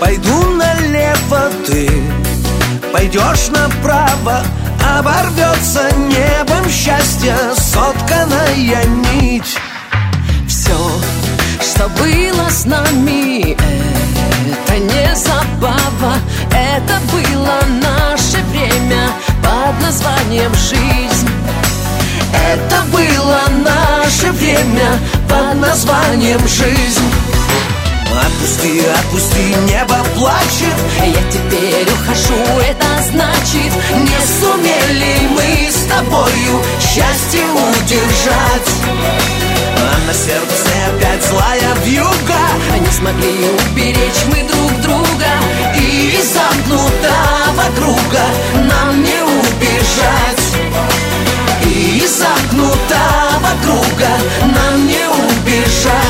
Пойду налево, ты пойдешь направо. Оборвется небом счастье сотканная нить. Все, что было с нами, это не забава. Это было наше время под названием жизнь. Это было наше время под названием жизнь. Отпусти, отпусти, небо плачет. Я теперь ухожу, это значит, не сумели мы с тобою счастье удержать. А на сердце опять злая вьюга. Не смогли уберечь мы друг друга. И из замкнутого круга нам не убежать. И из замкнутого круга нам не убежать.